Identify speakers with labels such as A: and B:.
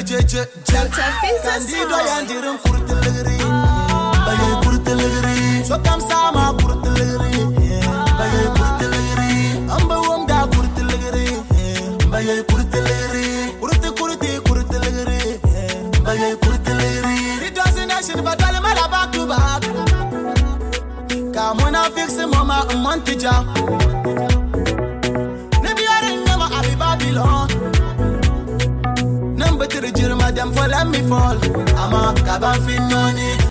A: Candido yandirin kurtelegri. Baye kurtelegri. So kam sama kurtelegri. Baye kurtelegri. Amba wamda kurtelegri. Baye kurtelegri. Kurtelegri. Baye kurtelegri. It doesn't action but all my back to back. Come on, I fix the mama a month job. Never I Babylon. Number 3, madam, for let me fall. I'm a cabin money.